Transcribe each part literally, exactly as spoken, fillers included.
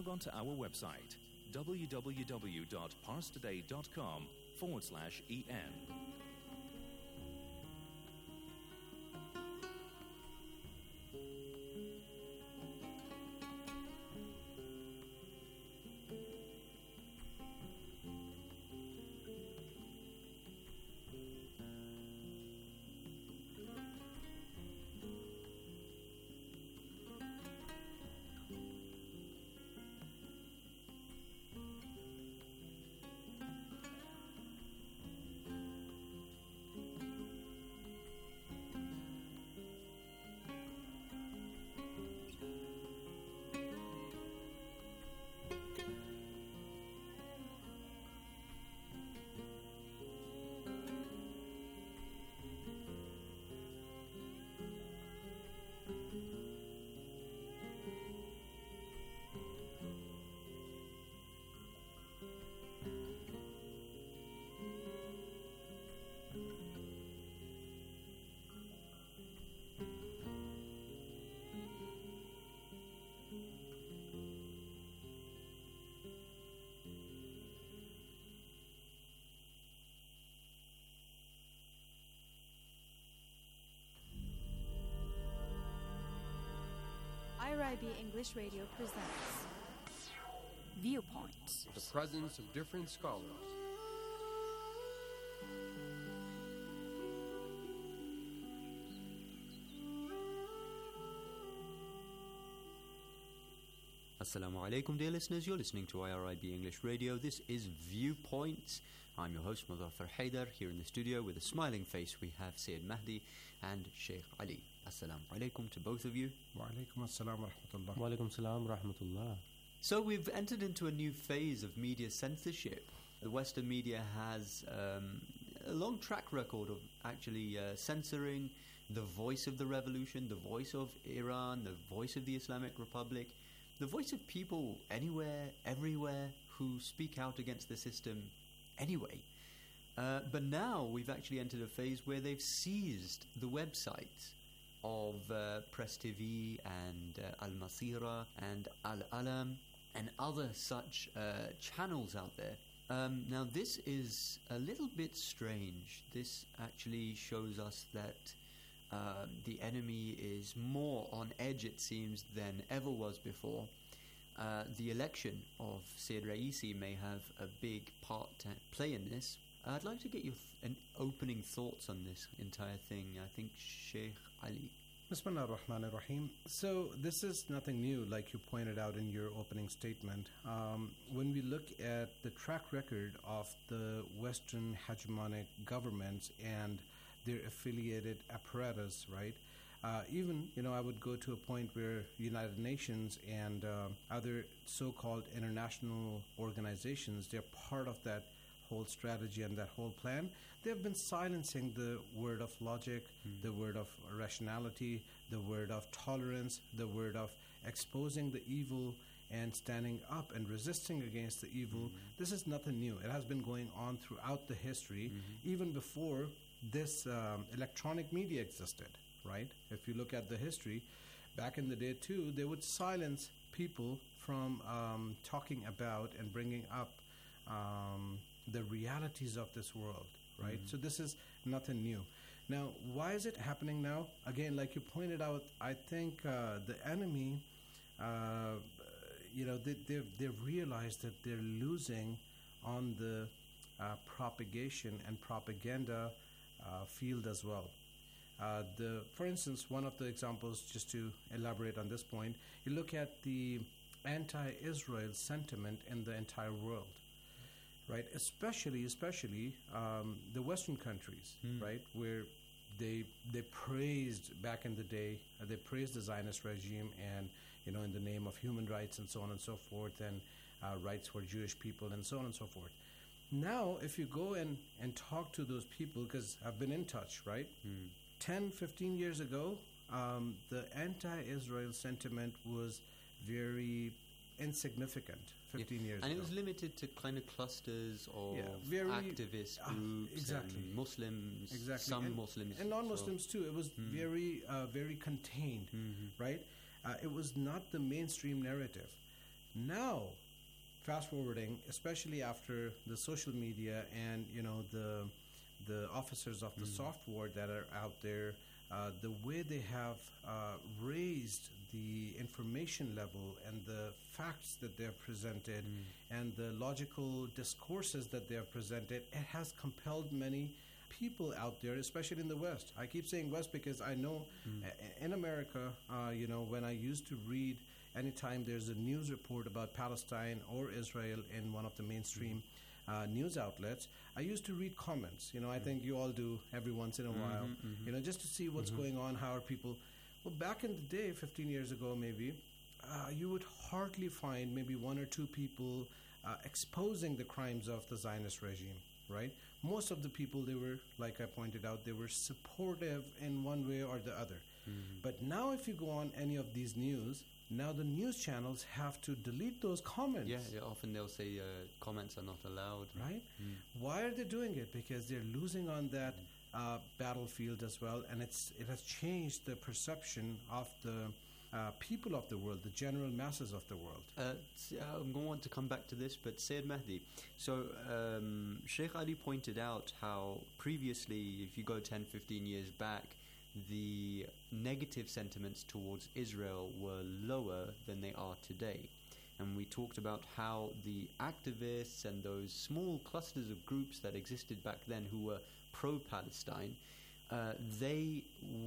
log on to our website, www.parstoday.com forward slash en. I R I B English Radio presents Viewpoints. The presence of different scholars. Assalamu alaikum, dear listeners. You're listening to I R I B English Radio. This is Viewpoints. I'm your host, Muzaffar Haidar. Here in the studio with a smiling face, we have Sayyid Mahdi and Sheikh Ali. Assalamu alaikum to both of you. Wa alaikum assalam wa rahmatullah. Wa alaikum assalam wa rahmatullah. So we've entered into a new phase of media censorship. The Western media has um, a long track record of actually uh, censoring the voice of the revolution, the voice of Iran, the voice of the Islamic Republic, the voice of people anywhere, everywhere who speak out against the system anyway. Uh, but now we've actually entered a phase where they've seized the websites of uh, Press T V and uh, Al Masira and Al Alam and other such uh, channels out there. Um, now this is a little bit strange. This actually shows us that uh, the enemy is more on edge, it seems, than ever was before. Uh, the election of Sayyid Raisi may have a big part to play in this. I'd like to get your th- an opening thoughts on this entire thing. I think Sheikh Ali. Bismillah ar-Rahman ar-Rahim. So this is nothing new, like you pointed out in your opening statement. Um, when we look at the track record of the Western hegemonic governments and their affiliated apparatus, right? Uh, even, you know, I would go to a point where United Nations and uh, other so-called international organizations, they're part of that whole strategy and that whole plan. They've been silencing the word of logic, mm. the word of rationality, the word of tolerance, the word of exposing the evil and standing up and resisting against the evil. Mm-hmm. This is nothing new. It has been going on throughout the history, mm-hmm. even before this um, electronic media existed, right? If you look at the history, back in the day too, they would silence people from um, talking about and bringing up um, the realities of this world, right? Mm-hmm. So this is nothing new. Now, why is it happening now? Again, like you pointed out, I think uh, the enemy, uh, you know, they, they've, they've realized that they're losing on the uh, propagation and propaganda uh, field as well. Uh, the, for instance, one of the examples, just to elaborate on this point, you look at the anti-Israel sentiment in the entire world. Right, especially, especially um, the Western countries, mm. right, where they they praised back in the day, uh, they praised the Zionist regime, and you know, in the name of human rights and so on and so forth, and uh, rights for Jewish people and so on and so forth. Now, if you go and and talk to those people, because I've been in touch, right, mm. ten, fifteen years ago, um, the anti-Israel sentiment was very insignificant fifteen yeah. years and ago. And it was limited to kind of clusters of yeah, very, activist groups, uh, exactly. and Muslims, exactly. some and, Muslims. And non-Muslims so. too. It was mm. very, uh, very contained, mm-hmm. right? Uh, it was not the mainstream narrative. Now, fast forwarding, especially after the social media and you know the the officers of the Mm. software that are out there, uh, the way they have uh, raised the information level and the facts that they have presented Mm. and the logical discourses that they have presented, it has compelled many people out there, especially in the West. I keep saying West because I know Mm. uh, in America, uh, you know, when I used to read anytime there's a news report about Palestine or Israel in one of the mainstream uh, news outlets, I used to read comments. You know, I think you all do every once in a while, Mhm, mhm. you know, just to see what's Mhm. going on, how are people. Well, back in the day, fifteen years ago maybe, uh, you would hardly find maybe one or two people uh, exposing the crimes of the Zionist regime, right? Most of the people, they were, like I pointed out, they were supportive in one way or the other. Mhm. But now if you go on any of these news, now the news channels have to delete those comments. Yeah, yeah, often they'll say uh, comments are not allowed. Right? Mm. Why are they doing it? Because they're losing on that uh, battlefield as well, and it's it has changed the perception of the uh, people of the world, the general masses of the world. Uh, s- uh, I'm going to want to come back to this, but Sayyid Mahdi, so um, Sheikh Ali pointed out how previously, if you go ten, fifteen years back, the negative sentiments towards Israel were lower than they are today. And we talked about how the activists and those small clusters of groups that existed back then who were pro-Palestine, uh, they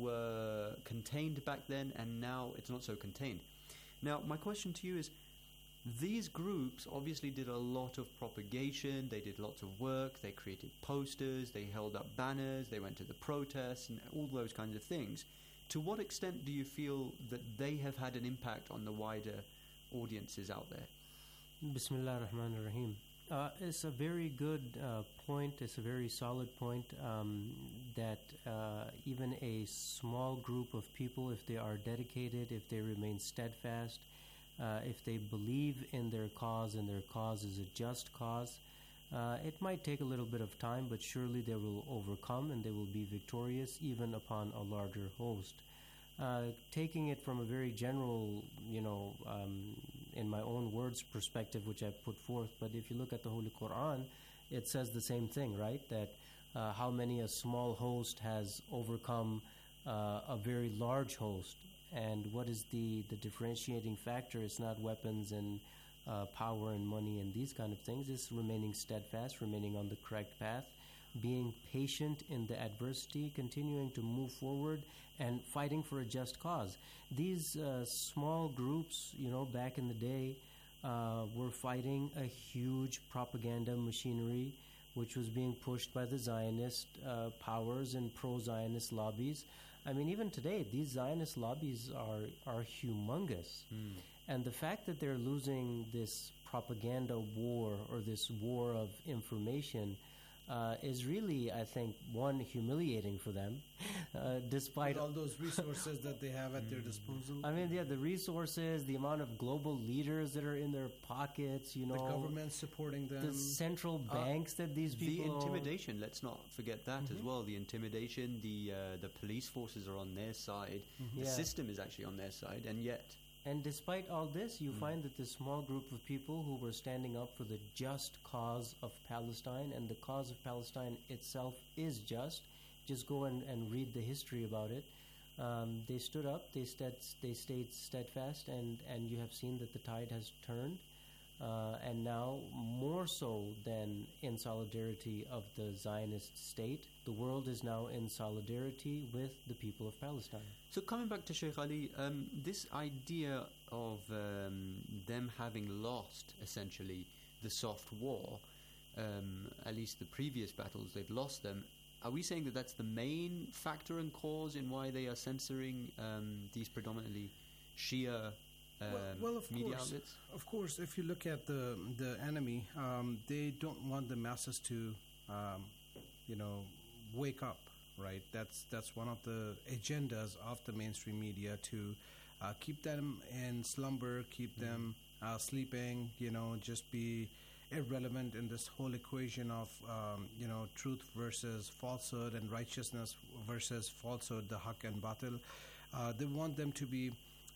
were contained back then, and now it's not so contained. Now, my question to you is, these groups obviously did a lot of propagation, they did lots of work, they created posters, they held up banners, they went to the protests, and all those kinds of things. To what extent do you feel that they have had an impact on the wider audiences out there? Bismillah ar-Rahman ar-Rahim. Uh, it's a very good uh, point. It's a very solid point um, that uh, even a small group of people, if they are dedicated, if they remain steadfast, uh, if they believe in their cause and their cause is a just cause, uh, it might take a little bit of time, but surely they will overcome and they will be victorious even upon a larger host. Uh, taking it from a very general, you know, um, in my own words perspective, which I put forth, but if you look at the Holy Quran, it says the same thing, right? That uh, how many a small host has overcome uh, a very large host, and what is the, the differentiating factor? It's not weapons and uh, power and money and these kind of things. It's remaining steadfast, remaining on the correct path, being patient in the adversity, continuing to move forward, and fighting for a just cause. These uh, small groups, you know, back in the day, uh, were fighting a huge propaganda machinery which was being pushed by the Zionist uh, powers and pro-Zionist lobbies. I mean, even today, these Zionist lobbies are, are humongous. Mm. And the fact that they're losing this propaganda war or this war of information Uh, is really, I think, one, humiliating for them, uh, despite With all those resources that they have at their disposal. I mean, yeah, the resources, the amount of global leaders that are in their pockets, you know, the government supporting them. the central Uh, banks that these The people own. intimidation, let's not forget that as Mhm. well. The intimidation, the uh, the police forces are on their side. The Yeah. system is actually on their side, and yet And despite all this, you Mm. find that this small group of people who were standing up for the just cause of Palestine, and the cause of Palestine itself is just. Just go and, and read the history about it. Um, they stood up, they, stead, they stayed steadfast, and, and you have seen that the tide has turned. Uh, and now, more so than in solidarity of the Zionist state, the world is now in solidarity with the people of Palestine. So coming back to Sheikh Ali, um, this idea of um, them having lost, essentially, the soft war, um, at least the previous battles, they've lost them. Are we saying that that's the main factor and cause in why they are censoring um, these predominantly Shia um, well, well, of media course, outlets? of course, if you look at the the enemy, um, they don't want the masses to, um, you know, wake up. Right. That's that's one of the agendas of the mainstream media, to uh, keep them in slumber, keep Mm-hmm. them uh, sleeping. You know, just be irrelevant in this whole equation of um, you know, truth versus falsehood and righteousness versus falsehood, the haq and batil. Uh, they want them to be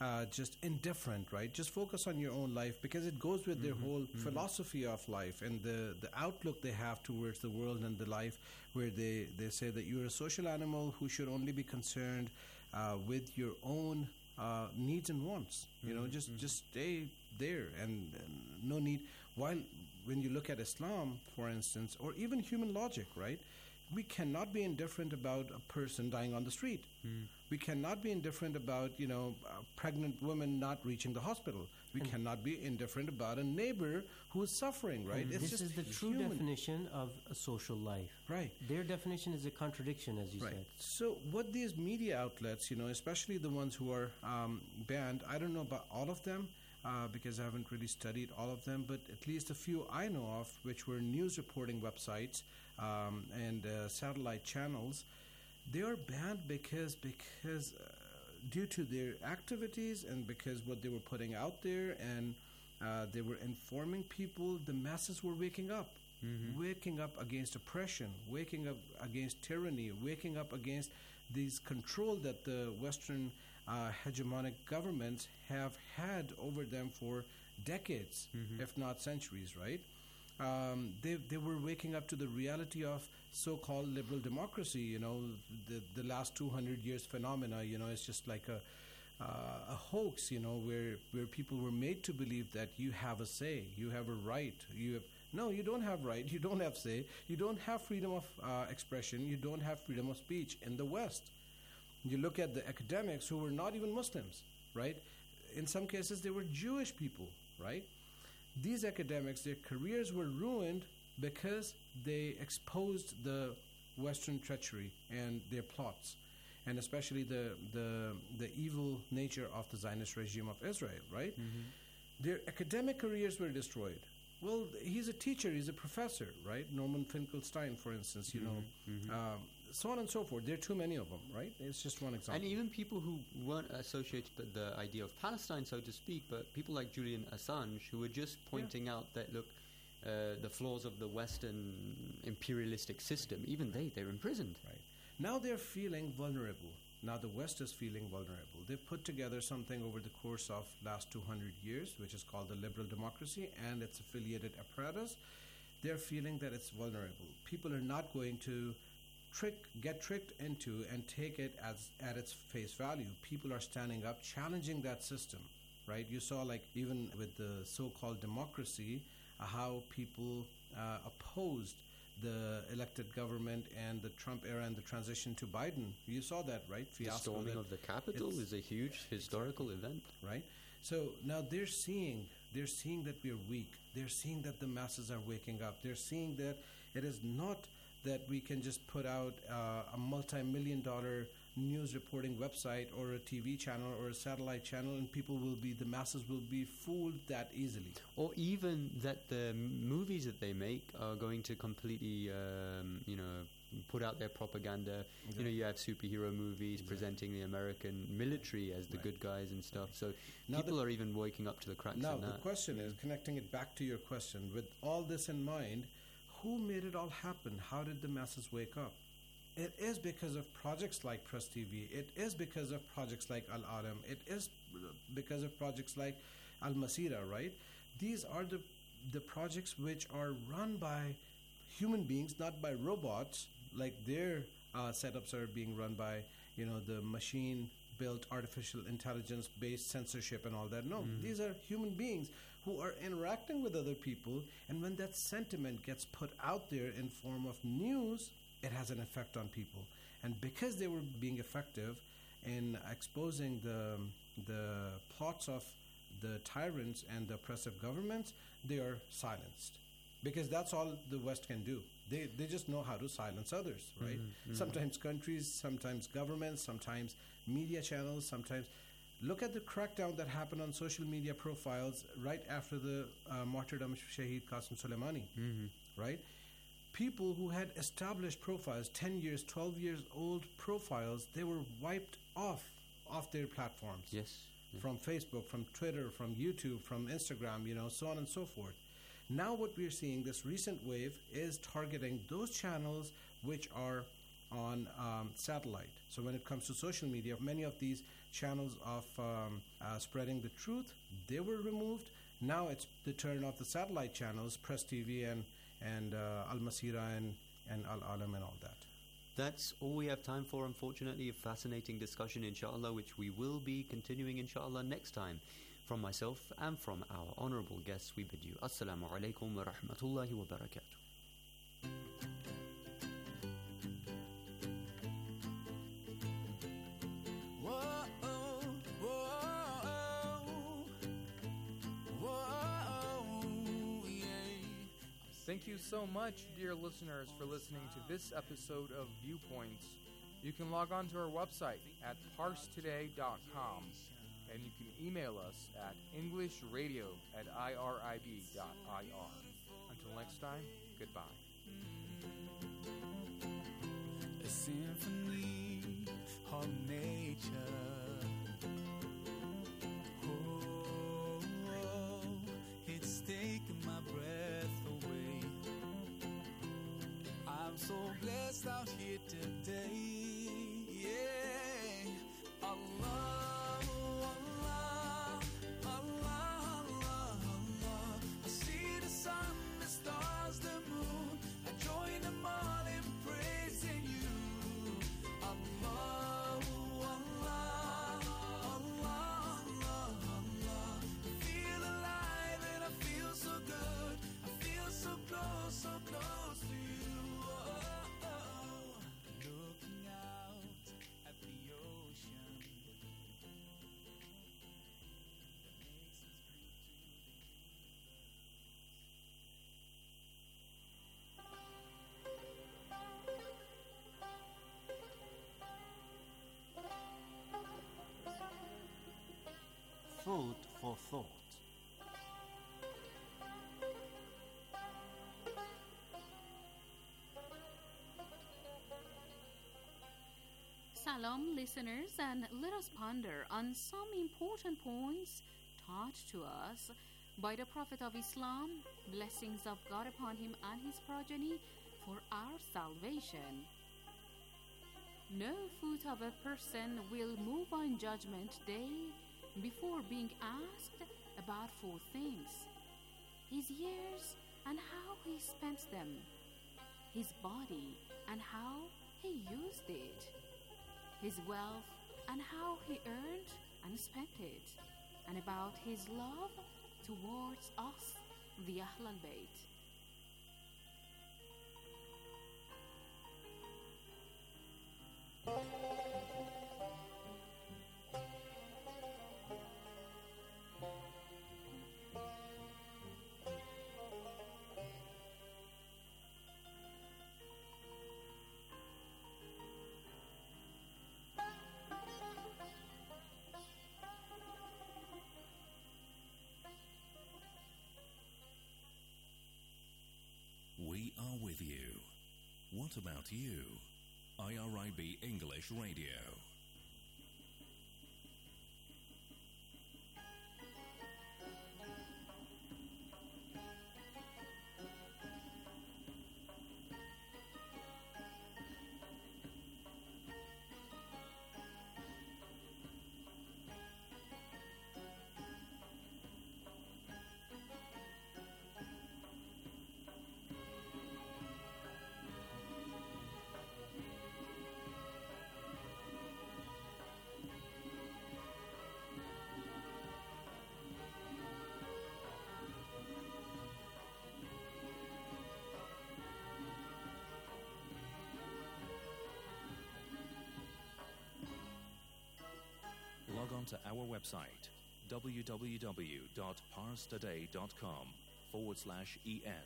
uh, just indifferent, right? Just focus on your own life, because it goes with their Mm-hmm, whole mm-hmm. philosophy of life and the, the outlook they have towards the world and the life, where they, they say that you're a social animal who should only be concerned uh, with your own uh, needs and wants. You know, Mm-hmm, just mm-hmm. just stay there, and, and no need. While when you look at Islam, for instance, or even human logic, right? We cannot be indifferent about a person dying on the street. Mm. We cannot be indifferent about, you know, a pregnant women not reaching the hospital. We And- cannot be indifferent about a neighbor who is suffering, right? And It's this just is the true human. definition of a social life. Right. Their definition is a contradiction, as you Right. said. So what these media outlets, you know, especially the ones who are um, banned, I don't know about all of them, uh, because I haven't really studied all of them, but at least a few I know of, which were news reporting websites um, and uh, satellite channels, they are banned because because uh, due to their activities and because what they were putting out there, and uh, they were informing people, the masses were waking up. Mm-hmm. Waking up against oppression, waking up against tyranny, waking up against these control that the Western uh, hegemonic governments have had over them for decades, Mhm. if not centuries, right? Um, they, they were waking up to the reality of so-called liberal democracy, you know, the, the last two hundred years phenomena, you know, it's just like a, uh, a hoax, you know, where, where people were made to believe that you have a say, you have a right, you have... No, you don't have right, you don't have say, you don't have freedom of uh, expression, you don't have freedom of speech in the West. You look at the academics who were not even Muslims, right? In some cases, they were Jewish people, right? These academics, their careers were ruined because they exposed the Western treachery and their plots, and especially the, the, the evil nature of the Zionist regime of Israel, right? Mm-hmm. Their academic careers were destroyed. Well, he's a teacher, he's a professor, right? Norman Finkelstein, for instance, you know, Mhm. um, so on and so forth. There are too many of them, right? It's just one example. And even people who weren't associated with the idea of Palestine, so to speak, but people like Julian Assange, who were just pointing out that, look, uh, the flaws of the Western imperialistic system, even they, they're imprisoned. Right. Now they're feeling vulnerable. Now the West is feeling vulnerable. They've put together something over the course of last two hundred years, which is called the liberal democracy and its affiliated apparatus. They're feeling that it's vulnerable. People are not going to trick, get tricked into and take it as at its face value. People are standing up, challenging that system, right? You saw, like, even with the so-called democracy, uh, how people uh, opposed the elected government and the Trump era and the transition to Biden. You saw that, right? The Fiasco storming that- of the Capitol it's- is a huge historical event. right? So now they're seeing, they're seeing that we're weak. They're seeing that the masses are waking up. They're seeing that it is not that we can just put out uh, a multi-million dollar news reporting website or a T V channel or a satellite channel, and people will be, the masses will be fooled that easily. Or even that the m- movies that they make are going to completely, um, you know, put out their propaganda. You know, you have superhero movies Exactly. presenting the American military as the Right. good guys and stuff. So Now people the- are even waking up to the cracks Now, in the that. question is, connecting it back to your question, with all this in mind, who made it all happen? How did the masses wake up? It is because of projects like Press T V. It is because of projects like Al Alam. It is because of projects like Al Masira, right? These are the the projects which are run by human beings, not by robots. Like their uh, setups are being run by, you know, the machine-built, artificial intelligence-based censorship and all that. No, Mhm. these are human beings who are interacting with other people, and when that sentiment gets put out there in form of news, it has an effect on people. And because they were being effective in exposing the the plots of the tyrants and the oppressive governments, they are silenced. Because that's all the West can do. They they just know how to silence others, right? Mhm, mhm. Sometimes countries, sometimes governments, sometimes media channels, sometimes... Look at the crackdown that happened on social media profiles right after the uh, martyrdom of Shaheed Qasem Soleimani, Mhm. right? People who had established profiles, ten years, twelve years old profiles, they were wiped off off their platforms. Yes. Yeah. From Facebook, from Twitter, from YouTube, from Instagram, you know, so on and so forth. Now what we're seeing, this recent wave, is targeting those channels which are on um, satellite. So when it comes to social media, many of these channels of um, uh, spreading the truth, they were removed. Now it's the turn of the satellite channels, Press T V and, and uh, Al Masira and, and Al Alam and all that. That's all we have time for, unfortunately. A fascinating discussion, inshallah, which we will be continuing, inshallah, next time. From myself and from our honorable guests, we bid you Assalamu alaikum wa rahmatullahi wa barakatuh. Thank you so much, dear listeners, for listening to this episode of Viewpoints. You can log on to our website at parse today dot com, and you can email us at englishradio at irib dot ir. Until next time, goodbye. A symphony of nature. Oh, it's taken my breath away. I'm so blessed out here today. Yeah, Allah, Allah, Allah, Allah, Allah. I see the sun, the stars, the moon. I join them all in praising you. Allah, Allah, Allah, Allah, Allah. I feel alive and I feel so good. I feel so close, so close to you. Oh, oh, oh. Looking out at the ocean that makes us Food for thought. Salam, listeners, and let us ponder on some important points taught to us by the Prophet of Islam, blessings of God upon him and his progeny for our salvation. No foot of a person will move on Judgment Day before being asked about four things: his years and how he spent them, his body and how he used it, his wealth and how he earned and spent it, and about his love towards us, the Ahl al-Bayt. We are with you. What about you? I R I B English Radio. Log on to our website, www.parstoday.com forward slash EN.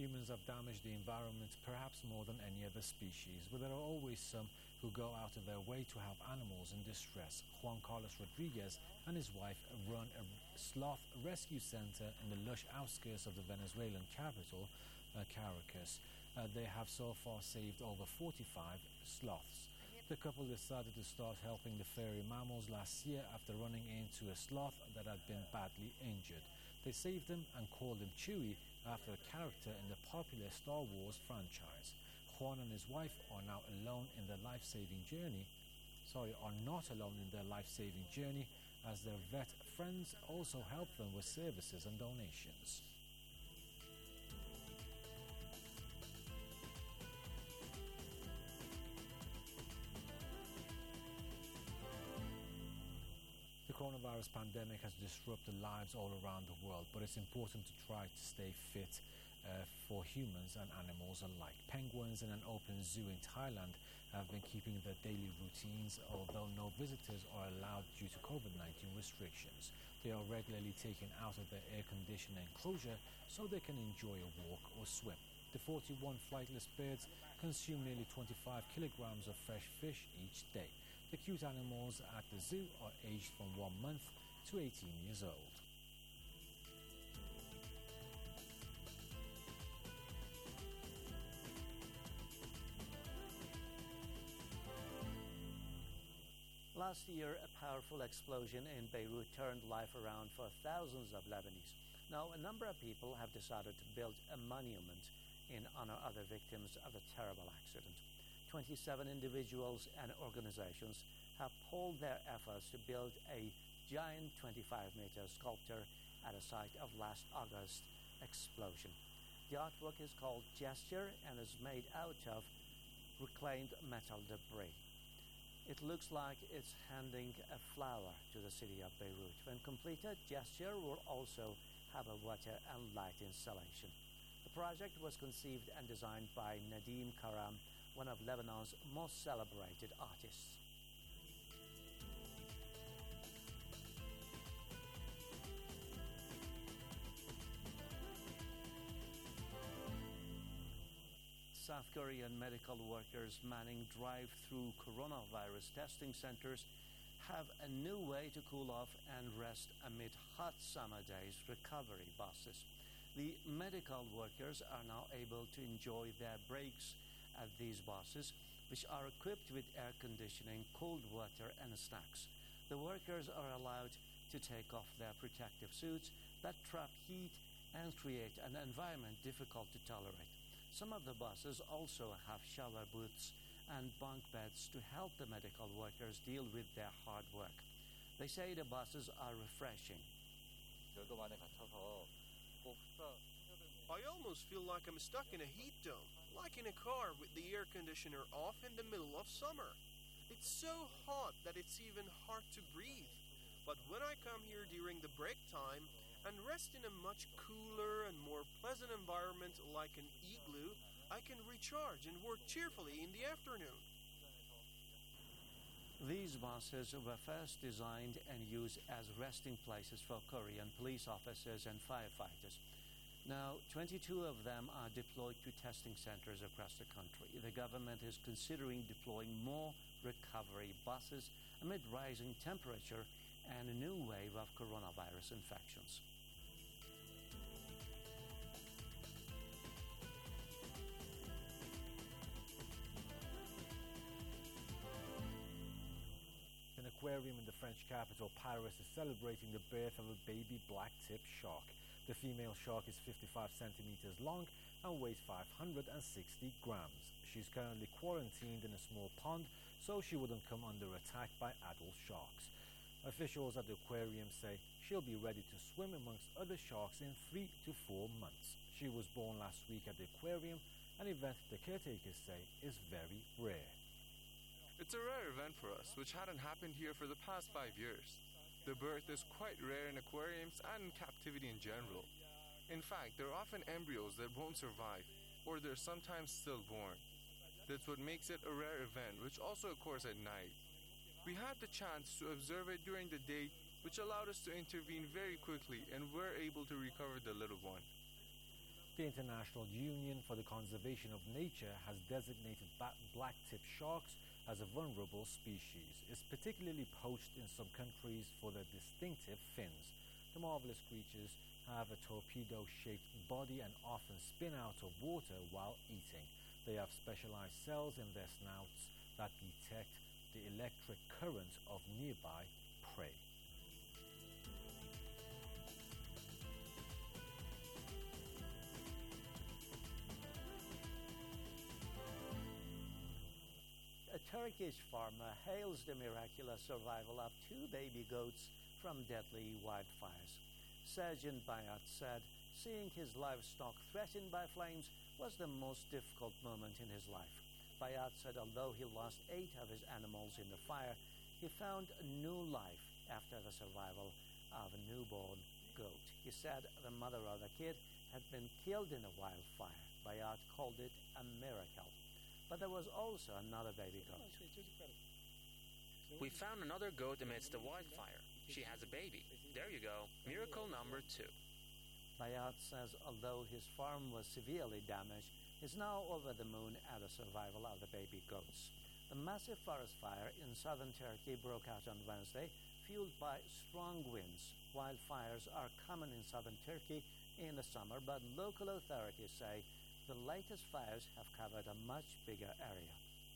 Humans have damaged the environment perhaps more than any other species, but there are always some who go out of their way to help animals in distress. Juan Carlos Rodriguez and his wife run a sloth rescue center in the lush outskirts of the Venezuelan capital, uh, Caracas. Uh, they have so far saved over forty-five sloths. The couple decided to start helping the furry mammals last year after running into a sloth that had been badly injured. They saved him and called him Chewie after a character in the popular Star Wars franchise. Juan and his wife are now alone in their life-saving journey. Sorry, are not alone in their life-saving journey, as their vet friends also help them with services and donations. The coronavirus pandemic has disrupted lives all around the world, but it's important to try to stay fit uh, for humans and animals alike. Penguins in an open zoo in Thailand have been keeping their daily routines, although no visitors are allowed due to COVID nineteen restrictions. They are regularly taken out of their air-conditioned enclosure so they can enjoy a walk or swim. The forty-one flightless birds consume nearly twenty-five kilograms of fresh fish each day. The cute animals at the zoo are aged from one month to eighteen years old. Last year, a powerful explosion in Beirut turned life around for thousands of Lebanese. Now, a number of people have decided to build a monument in honor of the victims of the terrible accident. twenty-seven individuals and organizations have pooled their efforts to build a giant twenty-five meter sculpture at a site of last August explosion. The artwork is called Gesture and is made out of reclaimed metal debris. It looks like it's handing a flower to the city of Beirut. When completed, Gesture will also have a water and light installation. The project was conceived and designed by Nadim Karam, one of Lebanon's most celebrated artists. South Korean medical workers manning drive-through coronavirus testing centers have a new way to cool off and rest amid hot summer days: recovery buses. The medical workers are now able to enjoy their breaks at these buses, which are equipped with air conditioning, cold water, and snacks. The workers are allowed to take off their protective suits that trap heat and create an environment difficult to tolerate. Some of the buses also have shower booths and bunk beds to help the medical workers deal with their hard work. They say the buses are refreshing. I almost feel like I'm stuck in a heat dome, like in a car with the air conditioner off in the middle of summer. It's so hot that it's even hard to breathe. But when I come here during the break time and rest in a much cooler and more pleasant environment like an igloo, I can recharge and work cheerfully in the afternoon. These buses were first designed and used as resting places for Korean police officers and firefighters. Now, twenty-two of them are deployed to testing centers across the country. The government is considering deploying more recovery buses amid rising temperature and a new wave of coronavirus infections. An aquarium in the French capital, Paris, is celebrating the birth of a baby black-tip shark. The female shark is fifty-five centimeters long and weighs five hundred sixty grams. She's currently quarantined in a small pond so she wouldn't come under attack by adult sharks. Officials at the aquarium say she'll be ready to swim amongst other sharks in three to four months. She was born last week at the aquarium, an event the caretakers say is very rare. It's a rare event for us, which hadn't happened here for the past five years. The birth is quite rare in aquariums and in captivity in general. In fact, there are often embryos that won't survive, or they're sometimes stillborn. That's what makes it a rare event, which also occurs at night. We had the chance to observe it during the day, which allowed us to intervene very quickly and were able to recover the little one. The International Union for the Conservation of Nature has designated ba- black-tip sharks as a vulnerable species. It's particularly poached in some countries for their distinctive fins. The marvelous creatures have a torpedo-shaped body and often spin out of water while eating. They have specialized cells in their snouts that detect the electric current of nearby prey. A Turkish farmer hails the miraculous survival of two baby goats from deadly wildfires. Sergeant Bayat said seeing his livestock threatened by flames was the most difficult moment in his life. Bayat said although he lost eight of his animals in the fire, he found a new life after the survival of a newborn goat. He said the mother of the kid had been killed in a wildfire. Bayat called it a miracle. But there was also another baby goat. We found another goat amidst the wildfire. She has a baby. There you go. Miracle number two. Bayat says although his farm was severely damaged, he's now over the moon at the survival of the baby goats. The massive forest fire in southern Turkey broke out on Wednesday, fueled by strong winds. Wildfires are common in southern Turkey in the summer, but local authorities say the latest fires have covered a much bigger area.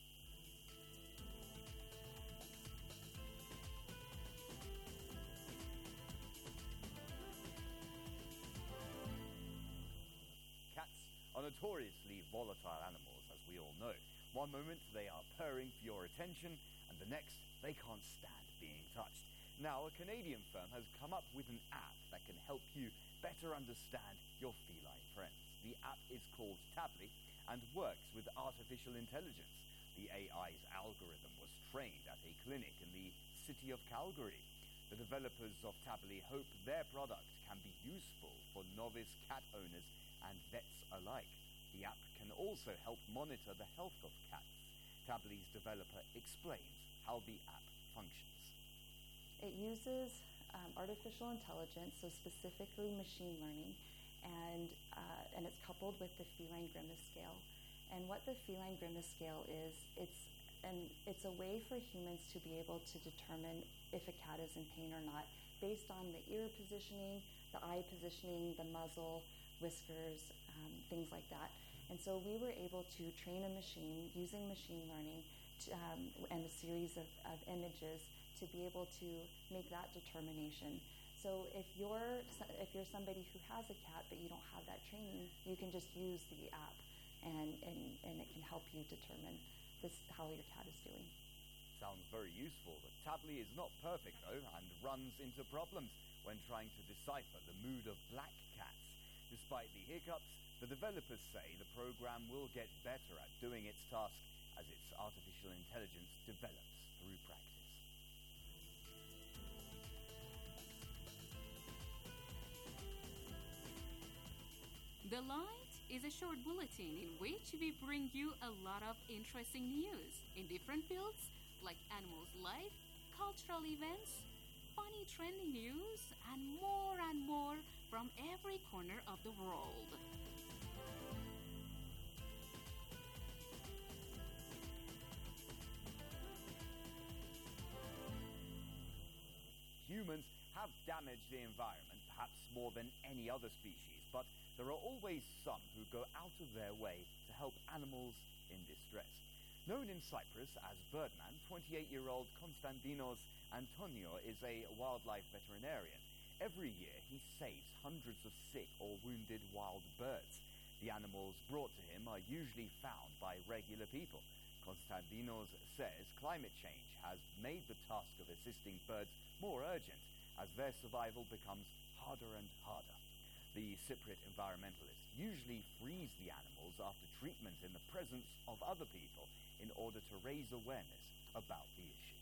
Cats are notoriously volatile animals, as we all know. One moment they are purring for your attention, and the next they can't stand being touched. Now, a Canadian firm has come up with an app that can help you better understand your feline friends. The app is called Tably and works with artificial intelligence. The A I's algorithm was trained at a clinic in the city of Calgary. The developers of Tably hope their product can be useful for novice cat owners and vets alike. The app can also help monitor the health of cats. Tably's developer explains how the app functions. It uses um, artificial intelligence, so specifically machine learning, and uh, and it's coupled with the feline grimace scale. And what the feline grimace scale is, it's and it's a way for humans to be able to determine if a cat is in pain or not, based on the ear positioning, the eye positioning, the muzzle, whiskers, um, things like that. And so we were able to train a machine using machine learning to, um, and a series of, of images to be able to make that determination. So if you're if you're somebody who has a cat but you don't have that training, you can just use the app, and and, and it can help you determine this how your cat is doing. Sounds very useful. The Tably is not perfect though, and runs into problems when trying to decipher the mood of black cats. Despite the hiccups, the developers say the program will get better at doing its task as its artificial intelligence develops through practice. The Light is a short bulletin in which we bring you a lot of interesting news in different fields like animals' life, cultural events, funny trending news, and more and more from every corner of the world. Humans have damaged the environment, perhaps more than any other species, but there are always some who go out of their way to help animals in distress. Known in Cyprus as Birdman, twenty-eight-year-old Konstantinos Antonio is a wildlife veterinarian. Every year he saves hundreds of sick or wounded wild birds. The animals brought to him are usually found by regular people. Konstantinos says climate change has made the task of assisting birds more urgent as their survival becomes harder and harder. The Cypriot environmentalists usually freeze the animals after treatment in the presence of other people in order to raise awareness about the issue.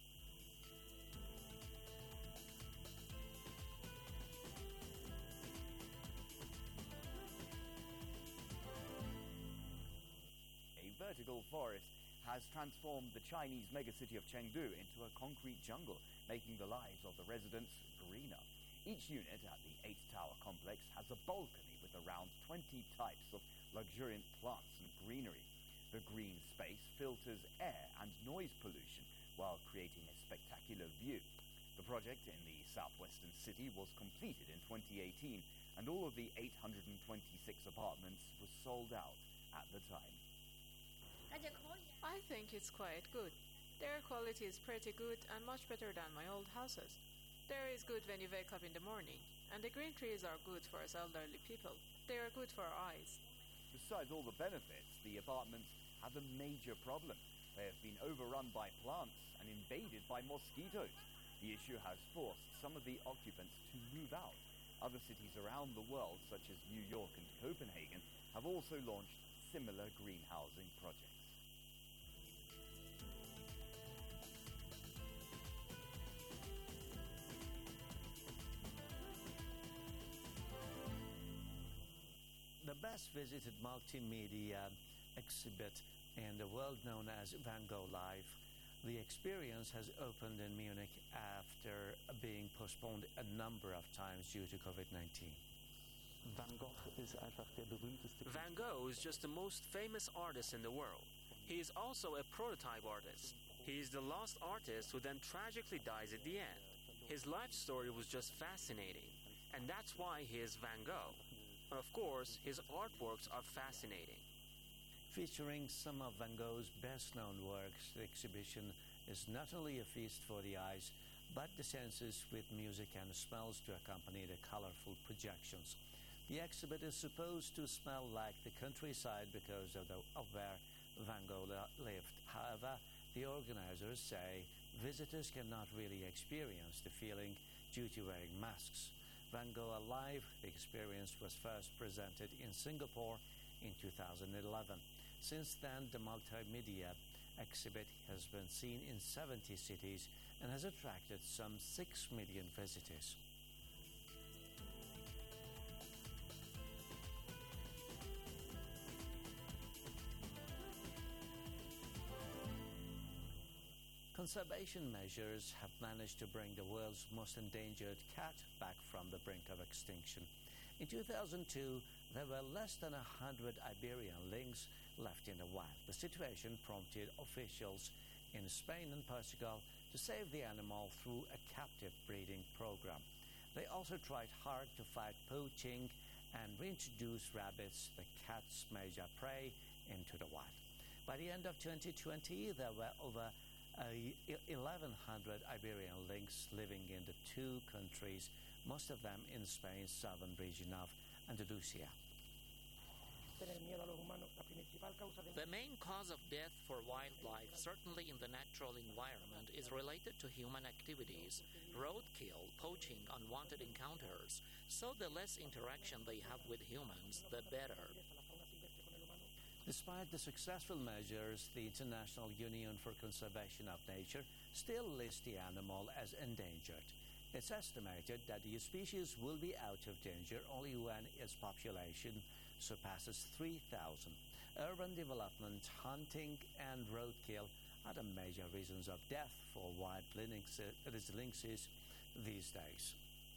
A vertical forest has transformed the Chinese megacity of Chengdu into a concrete jungle, making the lives of the residents greener. Each unit at the eight-tower complex has a balcony with around twenty types of luxuriant plants and greenery. The green space filters air and noise pollution while creating a spectacular view. The project in the southwestern city was completed in twenty eighteen, and all of the eight hundred twenty-six apartments were sold out at the time. I think it's quite good. The air quality is pretty good and much better than my old houses. The air is good when you wake up in the morning, and the green trees are good for us elderly people. They are good for our eyes. Besides all the benefits, the apartments have a major problem. They have been overrun by plants and invaded by mosquitoes. The issue has forced some of the occupants to move out. Other cities around the world, such as New York and Copenhagen, have also launched similar green housing projects. The best visited multimedia exhibit in the world known as Van Gogh Live. The experience has opened in Munich after being postponed a number of times due to COVID nineteen. Van Gogh is einfach der berühmteste. Van Gogh is just the most famous artist in the world. He is also a prototype artist. He is the lost artist who then tragically dies at the end. His life story was just fascinating, and that's why he is Van Gogh. And of course, his artworks are fascinating. Featuring some of Van Gogh's best-known works, the exhibition is not only a feast for the eyes, but the senses with music and smells to accompany the colorful projections. The exhibit is supposed to smell like the countryside because of, the, of where Van Gogh lived. However, the organizers say visitors cannot really experience the feeling due to wearing masks. Van Gogh Alive, the experience was first presented in Singapore in two thousand eleven. Since then, the multimedia exhibit has been seen in seventy cities and has attracted some six million visitors. Conservation measures have managed to bring the world's most endangered cat back from the brink of extinction. In two thousand two, there were less than one hundred Iberian lynx left in the wild. The situation prompted officials in Spain and Portugal to save the animal through a captive breeding program. They also tried hard to fight poaching and reintroduce rabbits, the cat's major prey, into the wild. By the end of twenty twenty, there were over Uh, eleven hundred Iberian lynx living in the two countries, most of them in Spain's southern region of Andalusia. The main cause of death for wildlife, certainly in the natural environment, is related to human activities, roadkill, poaching, unwanted encounters. So the less interaction they have with humans, the better. Despite the successful measures, the International Union for Conservation of Nature still lists the animal as endangered. It's estimated that the species will be out of danger only when its population surpasses three thousand. Urban development, hunting, and roadkill are the major reasons of death for wild lynxes these days.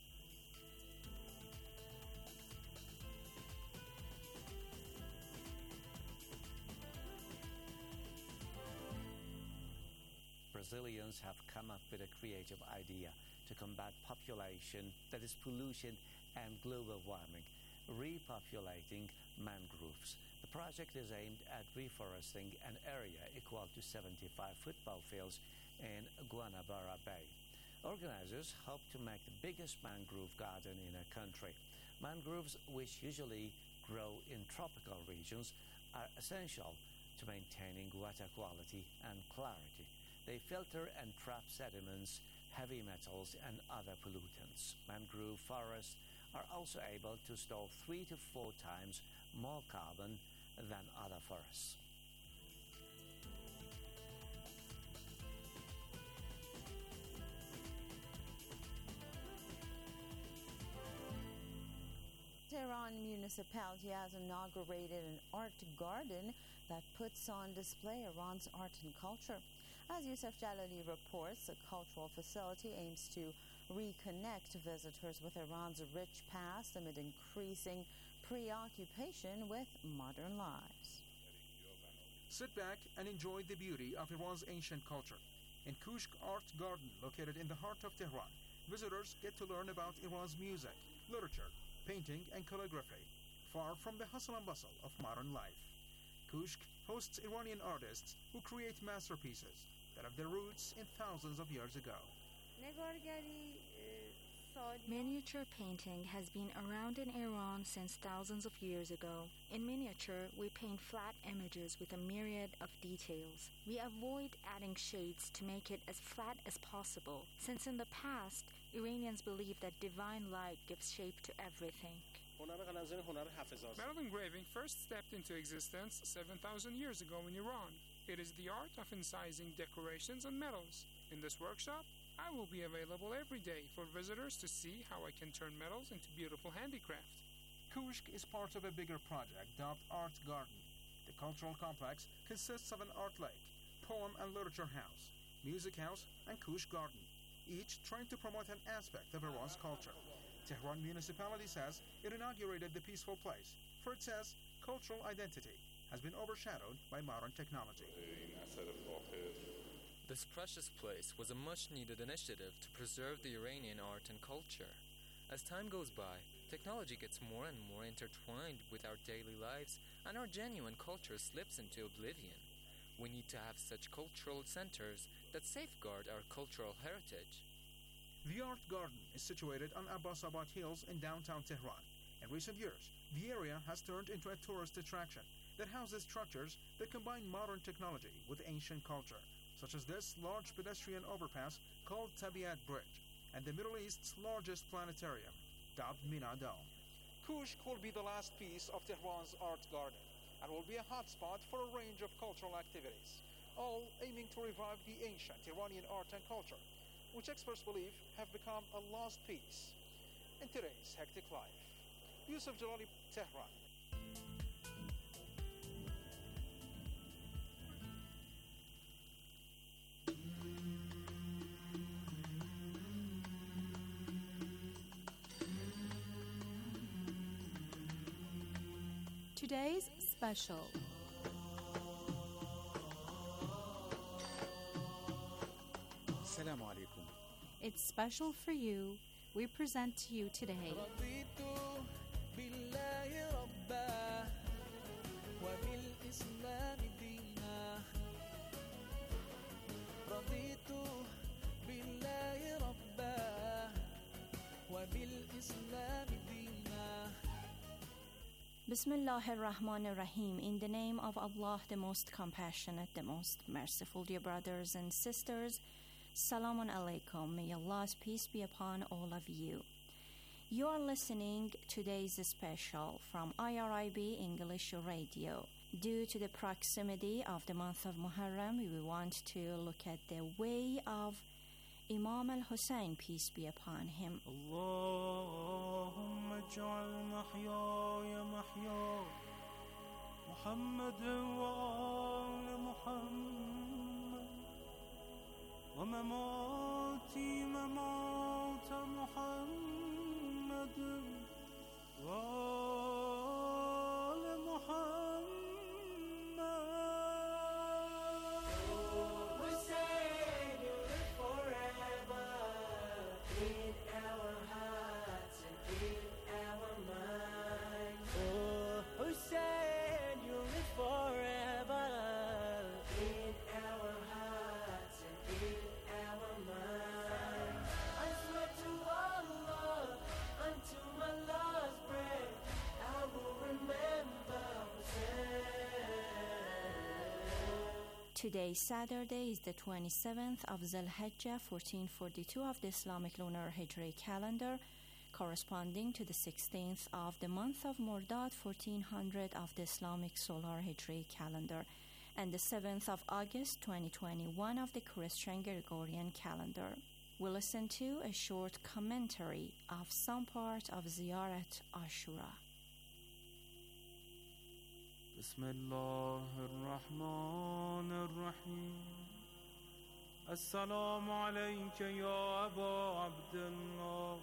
Brazilians have come up with a creative idea to combat population, that is pollution and global warming, repopulating mangroves. The project is aimed at reforesting an area equal to seventy-five football fields in Guanabara Bay. Organizers hope to make the biggest mangrove garden in a country. Mangroves, which usually grow in tropical regions, are essential to maintaining water quality and clarity. They filter and trap sediments, heavy metals, and other pollutants. Mangrove forests are also able to store three to four times more carbon than other forests. Tehran municipality has inaugurated an art garden that puts on display Iran's art and culture. As Youssef Jalali reports, the cultural facility aims to reconnect visitors with Iran's rich past amid increasing preoccupation with modern lives. Sit back and enjoy the beauty of Iran's ancient culture. In Kushk Art Garden, located in the heart of Tehran, visitors get to learn about Iran's music, literature, painting, and calligraphy, far from the hustle and bustle of modern life. Kushk hosts Iranian artists who create masterpieces that have their roots in thousands of years ago. Miniature painting has been around in Iran since thousands of years ago. In miniature, we paint flat images with a myriad of details. We avoid adding shades to make it as flat as possible, since in the past, Iranians believed that divine light gives shape to everything. Metal engraving first stepped into existence seven thousand years ago in Iran. It is the art of incising decorations on metals. In this workshop, I will be available every day for visitors to see how I can turn metals into beautiful handicraft. Kushk is part of a bigger project dubbed Art Garden. The cultural complex consists of an art lake, poem and literature house, music house, and Kushk Garden, each trying to promote an aspect of Iran's culture. Tehran municipality says it inaugurated the peaceful place, for it says cultural identity has been overshadowed by modern technology. This precious place was a much-needed initiative to preserve the Iranian art and culture. As time goes by, technology gets more and more intertwined with our daily lives, and our genuine culture slips into oblivion. We need to have such cultural centers that safeguard our cultural heritage. The Art Garden is situated on Abbasabad Hills in downtown Tehran. In recent years, the area has turned into a tourist attraction that houses structures that combine modern technology with ancient culture, such as this large pedestrian overpass called Tabiat Bridge, and the Middle East's largest planetarium, dubbed Mina Dome. Kushk will be the last piece of Tehran's Art Garden, and will be a hotspot for a range of cultural activities, all aiming to revive the ancient Iranian art and culture, which experts believe have become a lost piece in today's hectic life. Yusuf Jalali, Tehran. Today's special. Assalamu alaikum. It's special for you. We present to you today. Bismillah ar-Rahman ar-Rahim. In the name of Allah, the most compassionate, the most merciful, dear brothers and sisters, Salamun alaikum. May Allah's peace be upon all of you. You are listening today's special from I R I B English Radio. Due to the proximity of the month of Muharram, we want to look at the way of Imam al-Hussein, peace be upon him. اللهم اجعل محياي محيا محمد وآل محمد ومماتي ممات محمد وآل محمد. Today, Saturday, is the twenty-seventh of Zulhijjah, fourteen forty-two of the Islamic lunar Hijri calendar, corresponding to the sixteenth of the month of Mordad, fourteen hundred of the Islamic solar Hijri calendar, and the seventh of August, twenty twenty-one of the Christian Gregorian calendar. We'll listen to a short commentary of some part of Ziyarat Ashura. بسم الله الرحمن الرحيم السلام عليك يا أبا عبد الله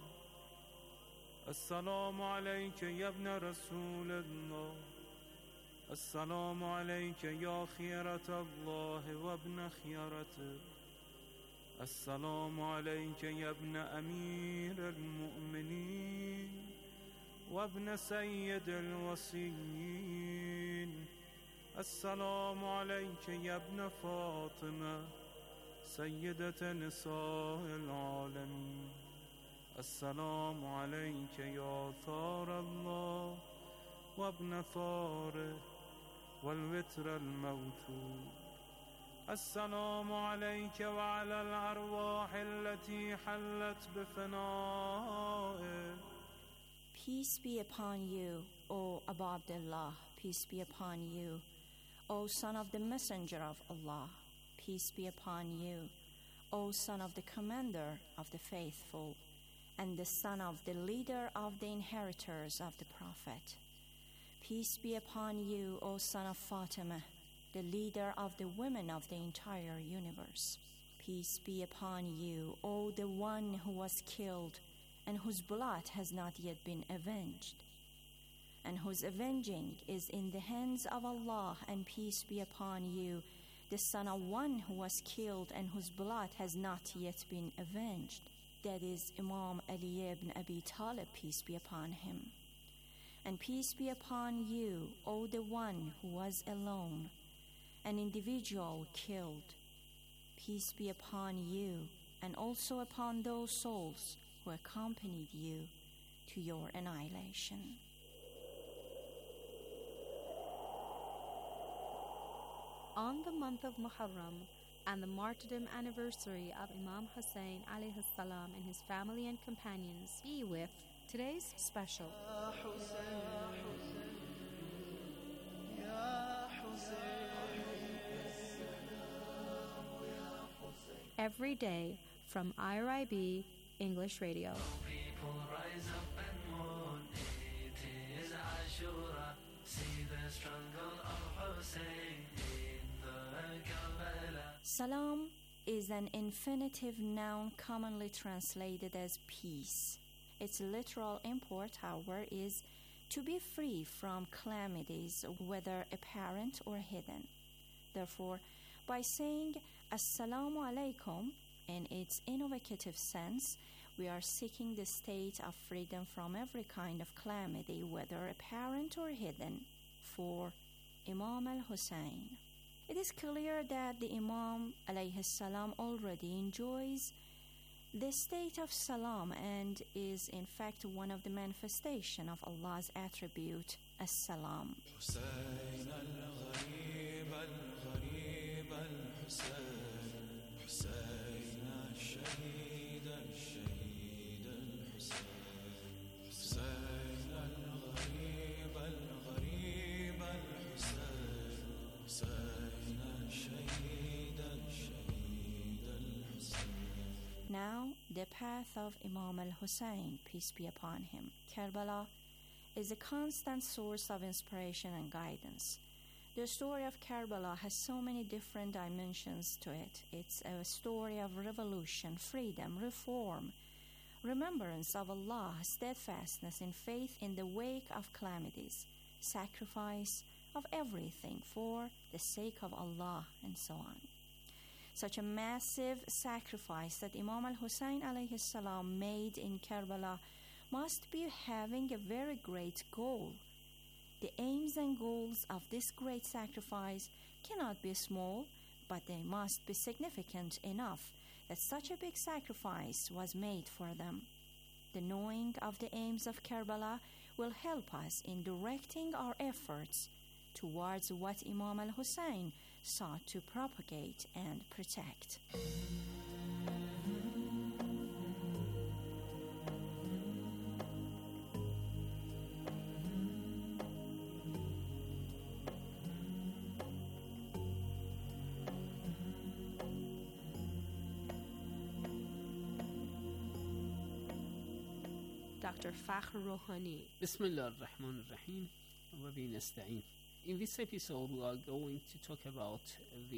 السلام عليك يا ابن رسول الله السلام عليك يا خيرة الله وابن خيرته السلام عليك يا ابن أمير المؤمنين وابن سيد الوصيين السلام عليك يا ابن فاطمة سيدة نساء العالمين السلام عليك يا ثار الله وابن ثاره والوتر الموتور السلام عليك وعلى الأرواح التي حلت بفنائك. Peace be upon you, O Abu Abdullah. Peace be upon you, O son of the messenger of Allah. Peace be upon you, O son of the commander of the faithful, and the son of the leader of the inheritors of the Prophet. Peace be upon you, O son of Fatima, the leader of the women of the entire universe. Peace be upon you, O the one who was killed and whose blood has not yet been avenged, and whose avenging is in the hands of Allah. And peace be upon you, the son of one who was killed and whose blood has not yet been avenged. That is Imam Ali ibn Abi Talib, peace be upon him. And peace be upon you, O the one who was alone, an individual killed. Peace be upon you, and also upon those souls who accompanied you to your annihilation. On the month of Muharram and the martyrdom anniversary of Imam Hussein alayhi salam and his family and companions, be with today's special. Every day from I R I B English Radio. Salam is an infinitive noun commonly translated as peace. Its literal import, however, is to be free from calamities, whether apparent or hidden. Therefore, by saying Assalamu alaikum in its innovative sense, we are seeking the state of freedom from every kind of calamity, whether apparent or hidden, for Imam al-Hussein. It is clear that the Imam alayhi salam already enjoys the state of salam and is in fact one of the manifestation of Allah's attribute as-salam. Now, the path of Imam al-Hussein, peace be upon him. Karbala is a constant source of inspiration and guidance. The story of Karbala has so many different dimensions to it. It's a story of revolution, freedom, reform, remembrance of Allah, steadfastness in faith in the wake of calamities, sacrifice of everything for the sake of Allah, and so on. Such a massive sacrifice that Imam al-Hussein alayhi salam made in Karbala must be having a very great goal. The aims and goals of this great sacrifice cannot be small, but they must be significant enough that such a big sacrifice was made for them. The knowing of the aims of Karbala will help us in directing our efforts towards what Imam al-Hussein sought to propagate and protect. Doctor Fakhr Rouhani. Bismillah ar-Rahman ar-Rahim wa bi nasta'in. In this episode, we are going to talk about the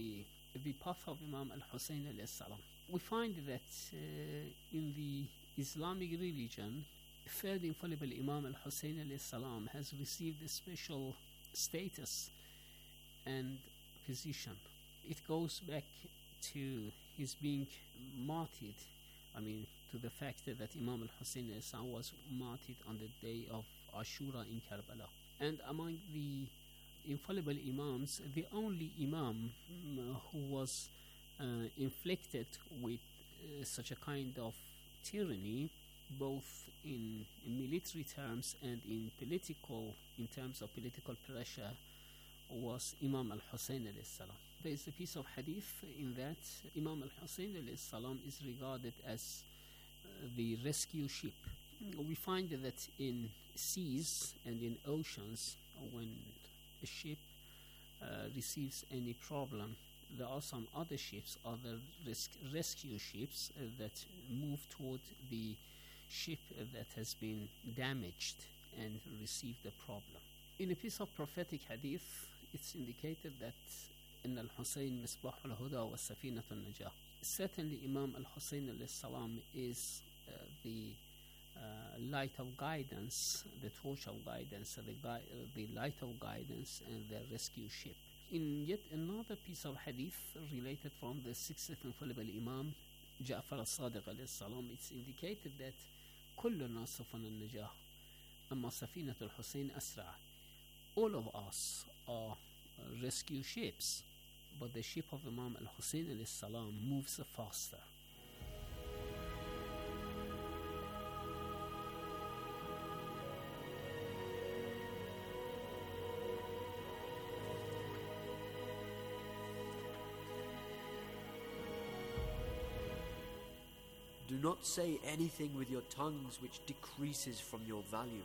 the path of Imam al-Hussein alayhi salam. We find that uh, in the Islamic religion, third infallible Imam al-Hussein alayhi salam has received a special status and position. It goes back to his being martyred, I mean, to the fact that Imam al-Hussein alayhi salam was martyred on the day of Ashura in Karbala. And among the infallible Imams, the only Imam um, who was uh, inflicted with uh, such a kind of tyranny, both in, in military terms and in political, in terms of political pressure, was Imam al-Hussein alayhi salam. There is a piece of hadith in that Imam al-Hussein alayhi salam is regarded as uh, the rescue ship. Mm. We find that in seas and in oceans, when a ship uh, receives any problem, there are some other ships, other res- rescue ships uh, that move toward the ship uh, that has been damaged and received a problem. In a piece of prophetic hadith, it's indicated that in al-Hussein misbah al-huda wa safinat al-najah. Certainly Imam al-Hussein alayhi salam is uh, the uh, light of guidance, the torch of guidance, uh, the, gui- uh, the light of guidance and the rescue ship. In yet another piece of hadith related from the sixth infallible Imam, Ja'far al-Sadiq alayhi salam, it's indicated that كلنا سفن النجاة أما سفينة الحسين أسرع. All of us are uh, rescue ships, but the ship of Imam al-Hussein alayhi salam moves faster. Do not say anything with your tongues which decreases from your value.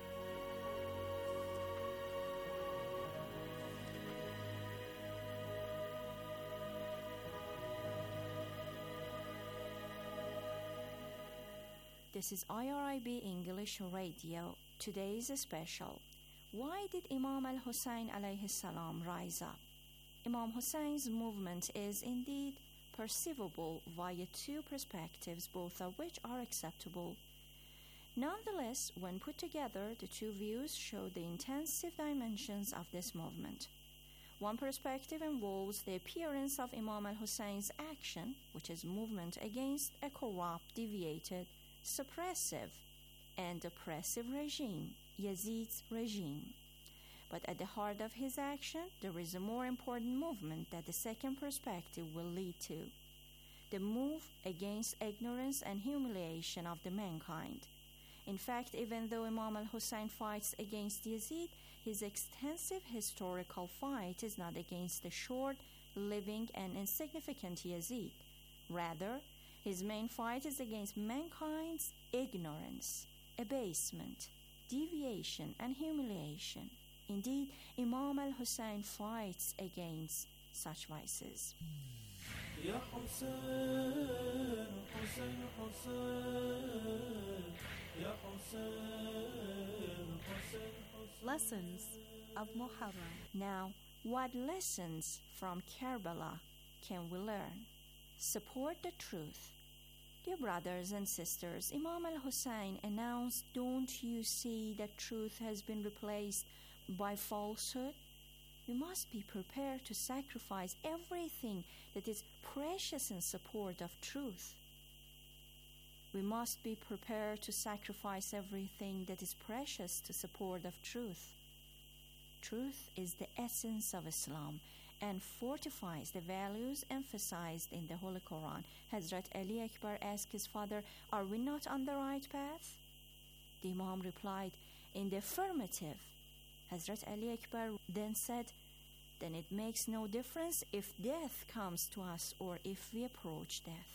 This is I R I B English Radio. Today's special. Why did Imam al-Hussein alayhi salam rise up? Imam Hussein's movement is indeed perceivable via two perspectives, both of which are acceptable. Nonetheless, when put together, the two views show the intensive dimensions of this movement. One perspective involves the appearance of Imam al-Hussein's action, which is movement against a corrupt, deviated, suppressive, and oppressive regime, Yazid's regime. But at the heart of his action, there is a more important movement that the second perspective will lead to. The move against ignorance and humiliation of the mankind. In fact, even though Imam al-Hussein fights against Yazid, his extensive historical fight is not against the short, living, and insignificant Yazid. Rather, his main fight is against mankind's ignorance, abasement, deviation, and humiliation. Indeed, Imam al-Hussein fights against such vices. Ya Hussein, Hussein, Hussein, Ya Hussein, Hussein, Hussein. Lessons of Muharram. Now, what lessons from Karbala can we learn? Support the truth. Dear brothers and sisters, Imam al-Hussein announced, "Don't you see that truth has been replaced by falsehood?" We must be prepared to sacrifice everything that is precious in support of truth. We must be prepared to sacrifice everything that is precious to support of truth. Truth is the essence of Islam and fortifies the values emphasized in the Holy Quran. Hazrat Ali Akbar asked his father, "Are we not on the right path?" The Imam replied, "In the affirmative." Hazrat Ali Akbar then said, "Then it makes no difference if death comes to us or if we approach death."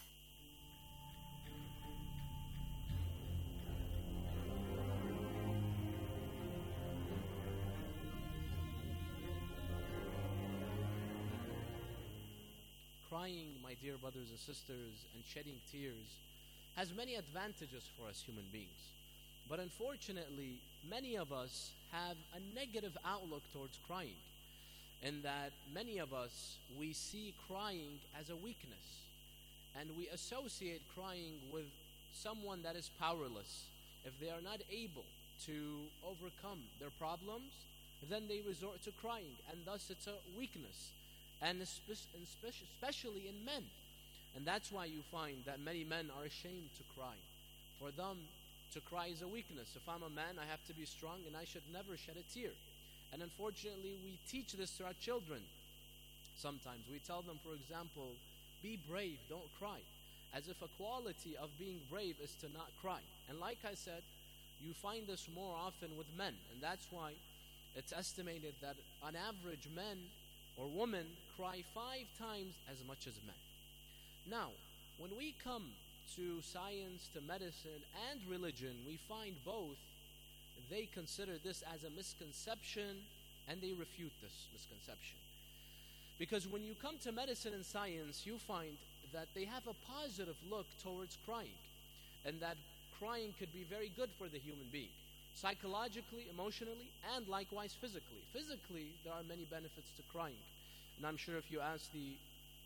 Crying, my dear brothers and sisters, and shedding tears has many advantages for us human beings. But unfortunately, many of us have a negative outlook towards crying. in that many of us, we see crying as a weakness, and we associate crying with someone that is powerless. If they are not able to overcome their problems, then they resort to crying, and thus it's a weakness, and especially in men. And that's why you find that many men are ashamed to cry. For them, to cry is a weakness. If I'm a man, I have to be strong, and I should never shed a tear. And unfortunately, we teach this to our children. Sometimes we tell them, for example, be brave, don't cry, as if a quality of being brave is to not cry. And like I said, you find this more often with men, and that's why it's estimated that on average men or women cry five times as much as men. Now, when we come to science, to medicine, and religion, we find both, they consider this as a misconception, and they refute this misconception. Because when you come to medicine and science, you find that they have a positive look towards crying, and that crying could be very good for the human being, psychologically, emotionally, and likewise physically. Physically, there are many benefits to crying, and I'm sure if you ask the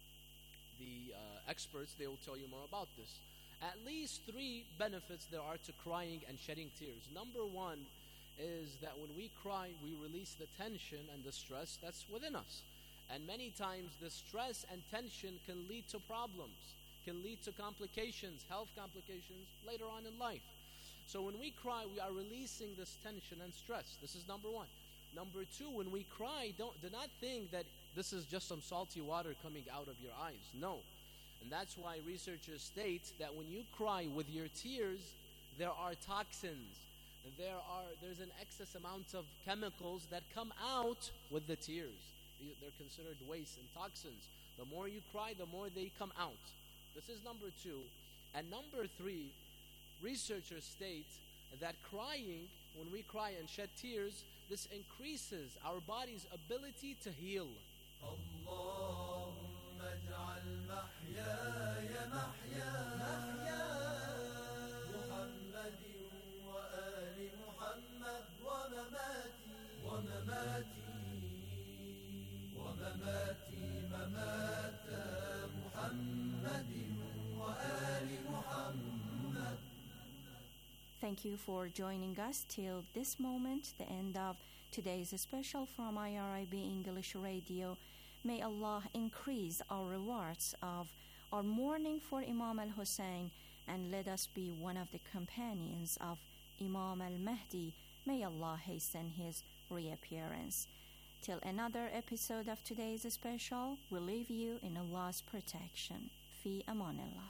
the uh, experts, they will tell you more about this. At least three benefits there are to crying and shedding tears. Number one is that when we cry, we release the tension and the stress that's within us. And many times the stress and tension can lead to problems, can lead to complications, health complications later on in life. So when we cry, we are releasing this tension and stress. This is number one. Number two, when we cry, don't do not think that this is just some salty water coming out of your eyes. No. And that's why researchers state that when you cry with your tears, there are toxins. There are there's an excess amount of chemicals that come out with the tears. They're considered waste and toxins. The more you cry, the more they come out. This is number two. And number three, researchers state that crying, when we cry and shed tears, this increases our body's ability to heal. اللهم اجعل محياي محيا محمد وآل محمد ومماتي ومماتي ومماتي ممات محمد وآل محمد. Thank you for joining us till this moment, the end of today's special from I R I B English Radio. May Allah increase our rewards of our mourning for Imam al-Hussein, and let us be one of the companions of Imam al-Mahdi. May Allah hasten his reappearance. Till another episode of today's special, we leave you in Allah's protection. Fi amanillah.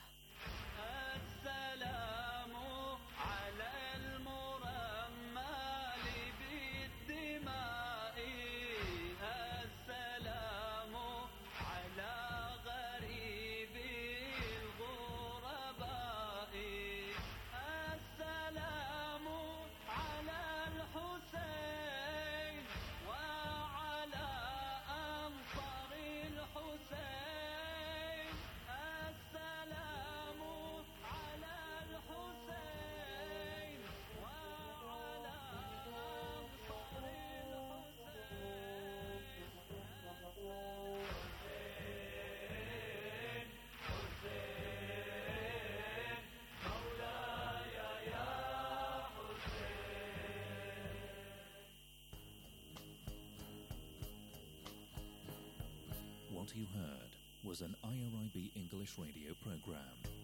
What you heard was an I R I B English radio program.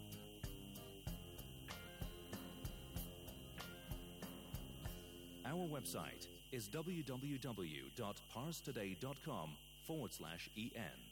Our website is w w w dot pars today dot com forward slash en.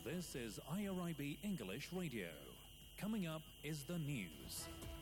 This is I R I B English Radio. Coming up is the news.